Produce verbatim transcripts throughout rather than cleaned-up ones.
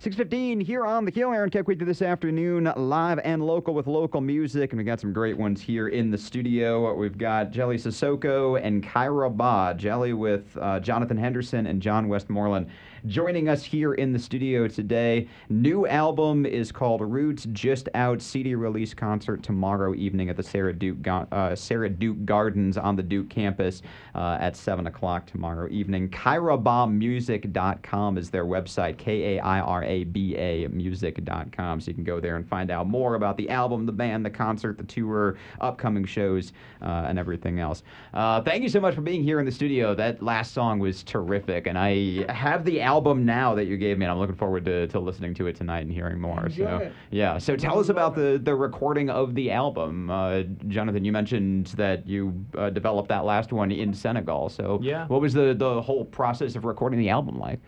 six fifteen here on The Kill. Aaron Keck with you this afternoon, live and local with local music. And we got some great ones here in the studio. We've got Jelly Sissoko and Kyra Ba. Jelly with uh, Jonathan Henderson and John Westmoreland joining us here in the studio today. New album is called Roots, just out. C D release concert tomorrow evening at the Sarah Duke, uh, Sarah Duke Gardens on the Duke campus uh, at seven o'clock tomorrow evening. Kyra Ba Music dot com is their website, K A I R A B A music dot com. So you can go there and find out more about the album, the band, the concert, the tour, upcoming shows, uh, and everything else. Uh, thank you so much for being here in the studio. That last song was terrific, and I have the album now that you gave me, and I'm looking forward to, to listening to it tonight and hearing more. Enjoy so it. yeah. So tell us about the, the recording of the album. Uh, Jonathan, you mentioned that you uh, developed that last one in Senegal. So Yeah. what was the, the whole process of recording the album like?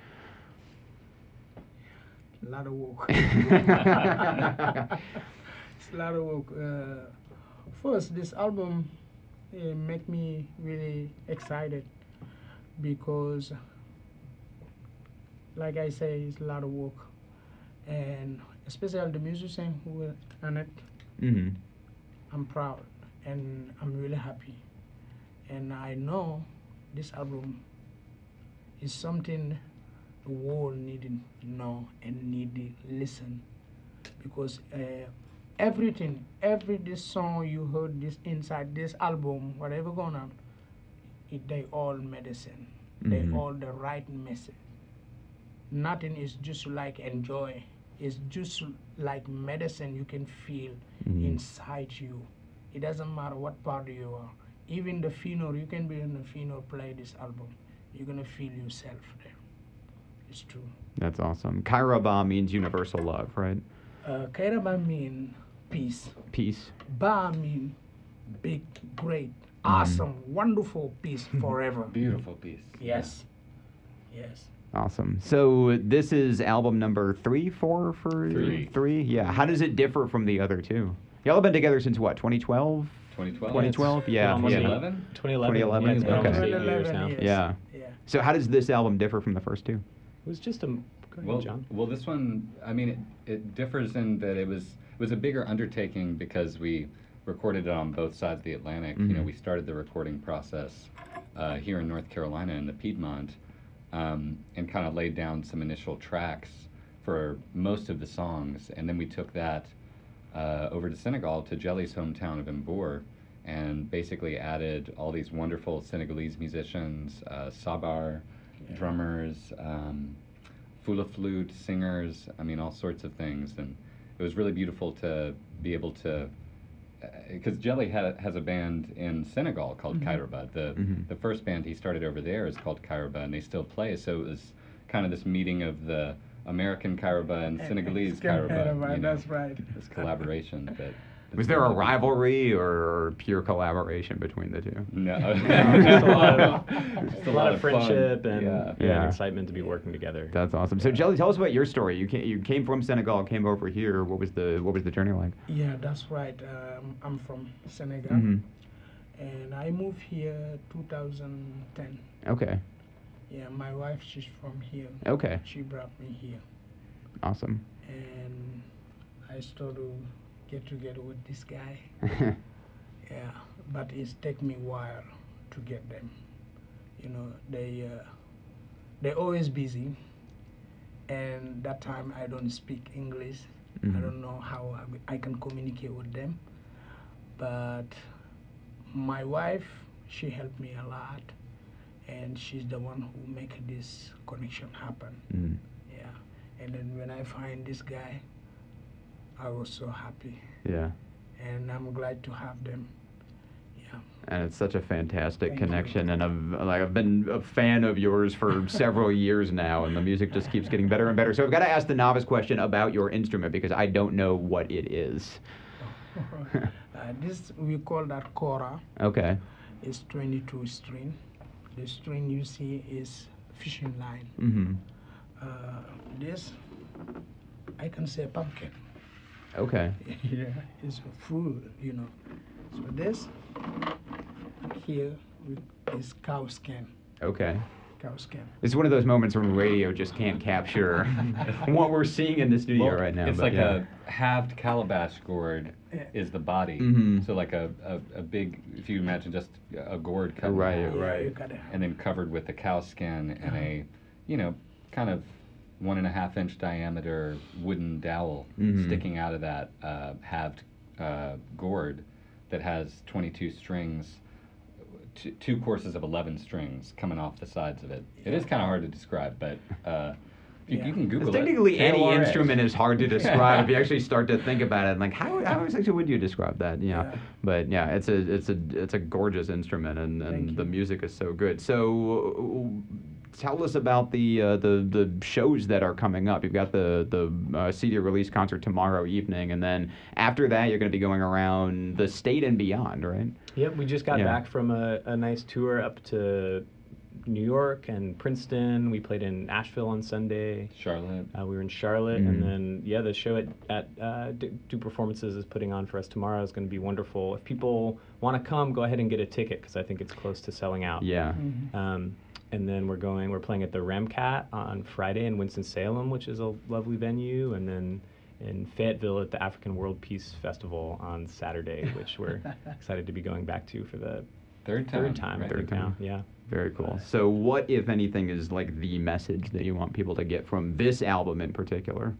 A lot of work. It's a lot of work. Uh, first, this album uh, make me really excited because, like I say, it's a lot of work, and especially the musician who were on it. Mm-hmm. I'm proud and I'm really happy, and I know this album is something the world needed to know and need to listen, because uh, everything, every this song you heard this inside this album, whatever going on, it, they all medicine. Mhm. They all the right message. Nothing is just like enjoy. It's just like medicine you can feel Mhm. inside you. It doesn't matter what part you are. Even the funeral, you can be in the funeral, play this album. You're gonna feel yourself there. It's true. That's awesome. Kyra Ba means universal love, right? Uh, Kairaba mean peace. Peace. Ba mean big, great, awesome, wonderful peace forever. Beautiful piece. Yes. Yes. Awesome. So this is album number three, four for Three. Three. Yeah. How does it differ from the other two? Y'all have been together since what? twenty twelve. twenty twelve. twenty twelve. Yeah. almost Yeah. eleven? twenty eleven. twenty eleven, Yeah, it's been okay. almost eight twenty years eleven, now. yes. Yeah. Yeah. So how does this album differ from the first two? It was just a. Go ahead, Well, John. well, this one, I mean, it, it differs in that it was it was a bigger undertaking because we recorded it on both sides of the Atlantic. You know, Mhm. we started the recording process uh, here in North Carolina in the Piedmont, um, and kind of laid down some initial tracks for most of the songs, and then we took that uh, over to Senegal, to Jelly's hometown of Mbour, and basically added all these wonderful Senegalese musicians, uh, Sabar, Yeah. drummers, um, fula flute, singers, I mean, all sorts of things. And it was really beautiful to be able to, because Jelly ha- has a band in Senegal called Mhm. Kairaba. The, Mhm. the first band he started over there is called Kairaba, and they still play. So it was kind of this meeting of the American Kairaba and Senegalese Kairaba. Kairaba, You know, that's right. this collaboration. But Was there a rivalry or pure collaboration between the two? No. Just a lot of, Just just a lot of fun. friendship and, Yeah. yeah, Yeah. and excitement to be working together. That's awesome. So Jelly, tell us about your story. You came, you came from Senegal, came over here. What was the what was the journey like? Yeah, that's right. Um, I'm from Senegal, Mhm. and I moved here two thousand ten. Okay. Yeah, my wife, she's from here. Okay. She brought me here, Awesome. and I started to get together with this guy. Yeah, but it's take me a while to get them. You know, they uh, they always busy, and that time I don't speak English. Mhm. I don't know how I, I can communicate with them. But my wife, she helped me a lot, and she's the one who make this connection happen. Mm. Yeah, and then when I find this guy, I was so happy, Yeah. and I'm glad to have them. Yeah. And it's such a fantastic Thank you. connection, and I've like I've been a fan of yours for several years now, and the music just keeps getting better and better. So I've got to ask the novice question about your instrument because I don't know what it is. uh, this we call that kora. Okay. It's twenty-two string. The string you see is fishing line. Mm-hmm. Uh, this, I can say pumpkin. Okay. Yeah, it's a fruit, you know. So this here we- is cow skin. Okay. cow skin. It's one of those moments when radio just can't capture what we're seeing in the studio Well, right now. It's but like yeah. a halved calabash gourd Yeah. is the body. Mhm. So like a, a, a big, if you imagine just a gourd cut in Right, half, Yeah, right. you gotta have and then covered with a cow skin and a, you know, kind of one and a half inch diameter wooden dowel Mhm. sticking out of that uh, halved uh, gourd that has twenty-two strings, t- two courses of eleven strings coming off the sides of it. It is kind of hard to describe, but uh, you, Yeah. you can Google It's it. technically any K O R A. instrument is hard to describe if you actually start to think about it. Like how, how exactly would you describe that? Yeah. Yeah. But yeah, it's a it's a it's a gorgeous instrument, and, and Thank the you. music is so good. So tell us about the uh, the the shows that are coming up. You've got the the uh, C D release concert tomorrow evening, and then after that, you're going to be going around the state and beyond, right? Yep, we just got Yeah. back from a, a nice tour up to New York and Princeton. We played in Asheville on Sunday. Charlotte. Uh, we were in Charlotte, Mhm. and then yeah, the show at at uh, Do, Do Performances is putting on for us tomorrow is going to be wonderful. If people want to come, go ahead and get a ticket because I think it's close to selling out. Yeah. Mhm. Um, and then we're going. We're playing at the Remcat on Friday in Winston Salem, which is a lovely venue, and then in Fayetteville at the African World Peace Festival on Saturday, which we're excited to be going back to for the Third time. third time. I right? Third think time. now. Yeah. Very cool. So, what, if anything, is like the message that you want people to get from this album in particular?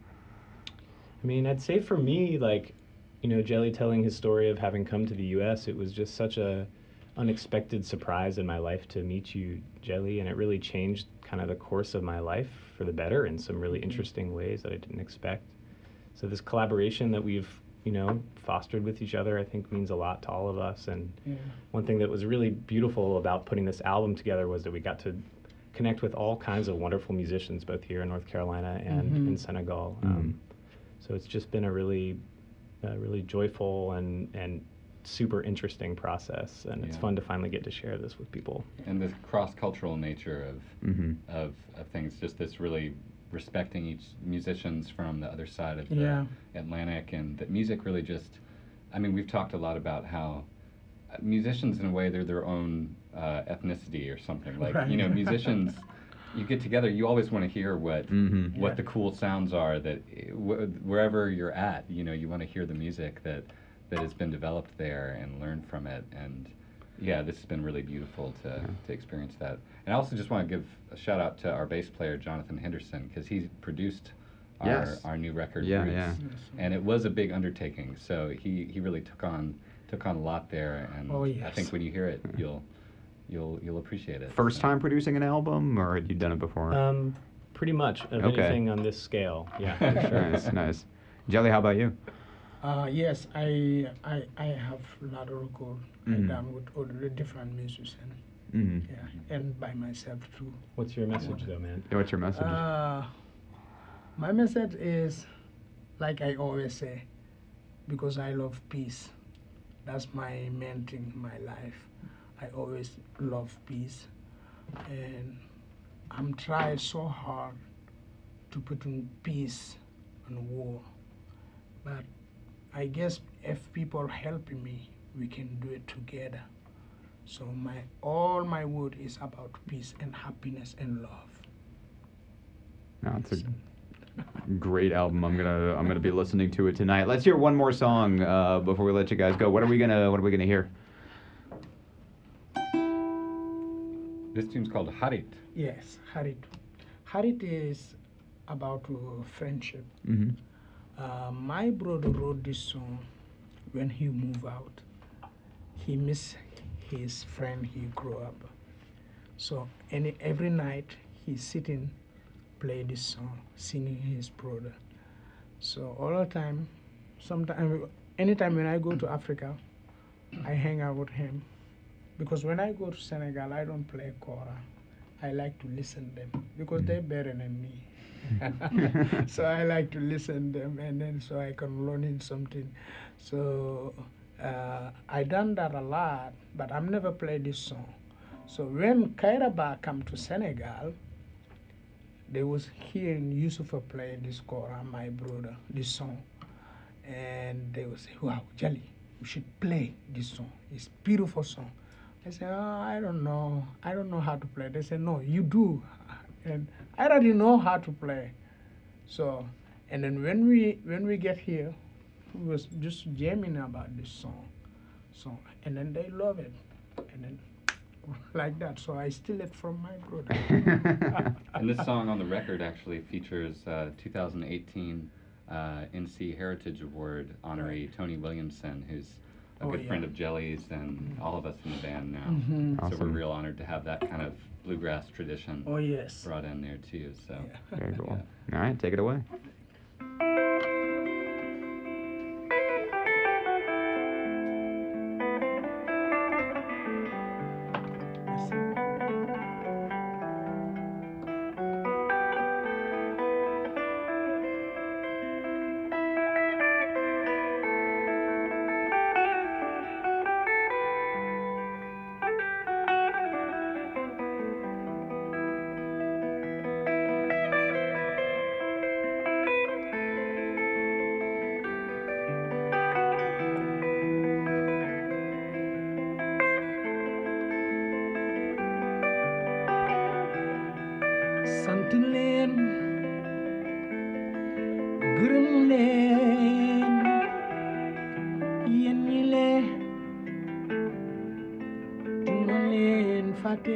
I mean, I'd say for me, like, you know, Jelly telling his story of having come to the U S, it was just such a unexpected surprise in my life to meet you, Jelly, and it really changed kind of the course of my life for the better in some really interesting ways that I didn't expect. So this collaboration that we've, you know, fostered with each other, I think means a lot to all of us. And Yeah. one thing that was really beautiful about putting this album together was that we got to connect with all kinds of wonderful musicians, both here in North Carolina and Mhm. in Senegal. Mhm. Um, so it's just been a really, uh, really joyful and, and super interesting process, and it's Yeah. fun to finally get to share this with people. And the cross-cultural nature of, Mm-hmm. of of things, just this really respecting each musicians from the other side of the Yeah. Atlantic, and that music really just, I mean, we've talked a lot about how uh, musicians, in a way, they're their own uh, ethnicity or something. Like, you know, Right. musicians, you get together, you always want to hear what Mm-hmm. what Yeah. the cool sounds are that uh, wh- wherever you're at, you know, you want to hear the music that that has been developed there and learn from it. And yeah, this has been really beautiful to, Yeah. to experience that. And I also just want to give a shout out to our bass player, Jonathan Henderson, because he produced our, Yes. our new record, Yeah, Roots. yeah. Yes. And it was a big undertaking, so he, he really took on took on a lot there, and Oh, I yes. think when you hear it, you'll you'll you'll appreciate it. First So- time producing an album, or had you done it before? Um, pretty much of Okay. anything on this scale. Yeah, for sure. Nice, nice. Jelly, how about you? Uh, yes, I I I have a lot of record I Mhm. done with all the different musicians. Mm-hmm. Yeah, and by myself too. What's your message, though, man? What's your message? Uh, my message is, like I always say, because I love peace. That's my main thing in my life. I always love peace, and I'm trying so hard to put in peace and war. But I guess if people helping me, we can do it together. So my all my word is about peace and happiness and love. No, it's a great album. I'm gonna I'm gonna be listening to it tonight. Let's hear one more song uh, before we let you guys go. What are we gonna What are we gonna hear? This tune's called Harit. Yes, Harit. Harit is about uh, friendship. Mm-hmm. Uh, my brother wrote this song when he moved out. He missed his friend he grew up. So any, every night he's sitting, play this song, singing his brother. So all the time, sometime, anytime when I go to Africa, I hang out with him. Because when I go to Senegal, I don't play kora. I like to listen them because they're better than me. So I like to listen them, and then so I can learn in something. So uh, I done that a lot, but I've never played this song. So when Kairaba come to Senegal, they was hearing Yusufa play this kora, my brother, this song, and they would say, "Wow, Jali, we should play this song. It's beautiful song." I said, oh, I don't know. I don't know how to play. They said, no, you do. And I already know how to play. So, and then when we when we get here, we was just jamming about this song. So, and then they love it. And then like that. So I steal it from my brother. And this song on the record actually features uh, two thousand eighteen uh, N C Heritage Award honoree Tony Williamson, who's a Oh, good yeah. friend of Jelly's and all of us in the band now. Mhm. So we're Awesome. real honored to have that kind of bluegrass tradition Oh, yes. brought in there too. So Yeah. Very cool. All right, take it away. sant leen gërëm leen yéen ñi le du ma leen fàtte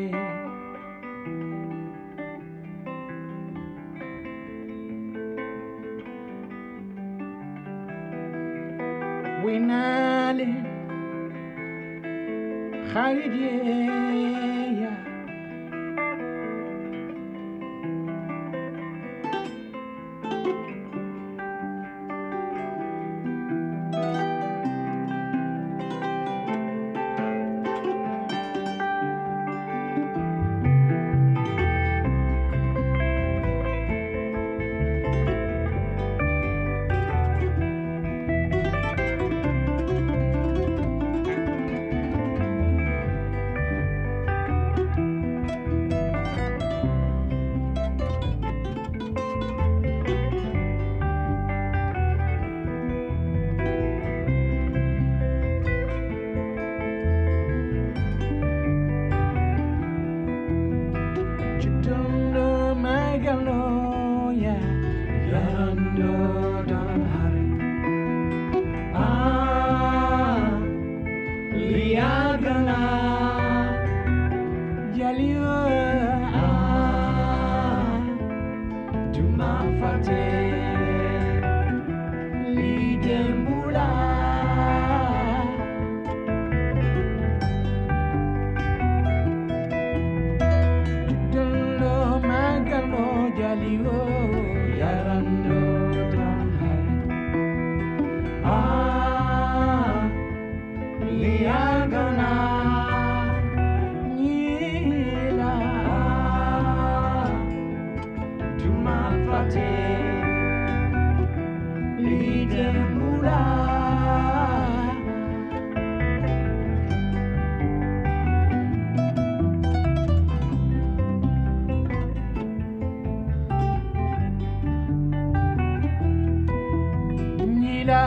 wey naa leen xarit yeeya Judondo Magaloya Yarando Don Hari Ah Liagana Jalio Ah Duma Fate Lidembula Judondo Magalo Jalio Yarando Don Hari Ah Liagana Nila Duma Fate Lidembula Nila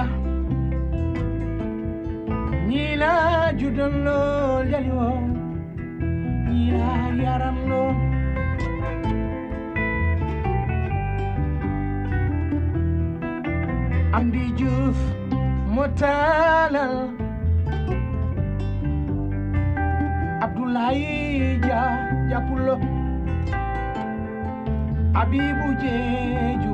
Nila Judondo Jalio Nila Yaramno Amdi Diouf Motalal Abdoulaye Dia Diapulo Abibu Jeju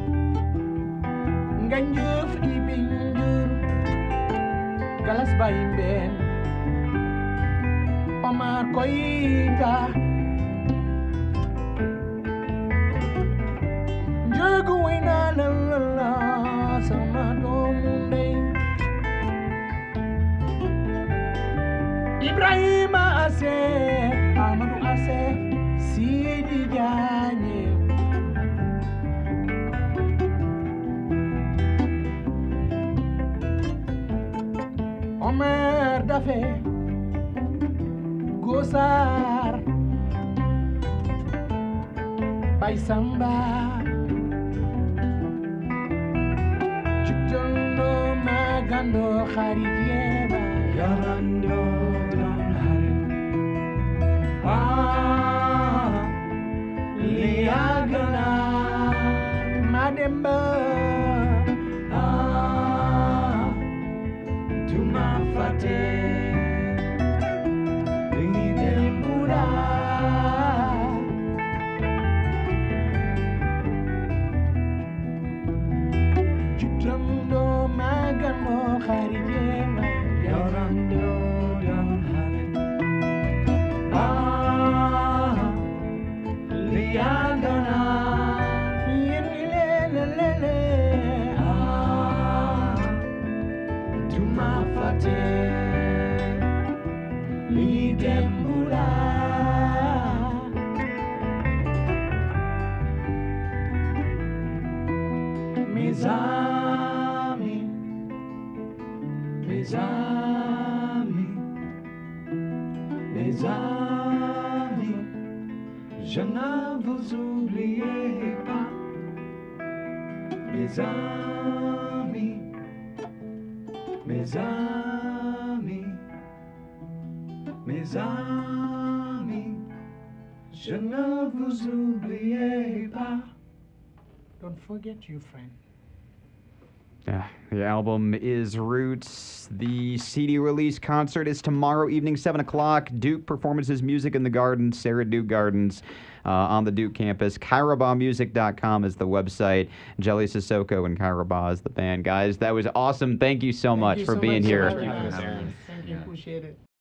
Nganjuf Ibinjur Galas Baimben Omar Koita Jogu Wina Lala Sama Domunde Ibrahim Asef Amadou Asef Sidi Diagne Omer Dafe Gosar Baisamba Judondo Magando Kharidieba Yarando Don Ah, liagana, mademba. Ah, tumafate, lidembura. Jutramdo magamo kharijema, yorando don hale. Ah, liagana, yelelelele. Ah, tumafate, lidembura. Mizami, mes amis, mes amis, je ne vous oublierai pas. Mes amis, mes amis, mes amis, je ne vous oublierai pas. Don't forget you, friend. Yeah, the album is Roots. The C D release concert is tomorrow evening, seven o'clock. Duke Performances, Music in the Gardens, Sarah Duke Gardens uh, on the Duke campus. Kairaba music dot com is the website. Jelly Sissoko and Kairaba is the band. Guys, that was awesome. Thank you so Thank much you for so being much here. for having Thank you, us. Aaron. Thank you, Yeah. appreciate it.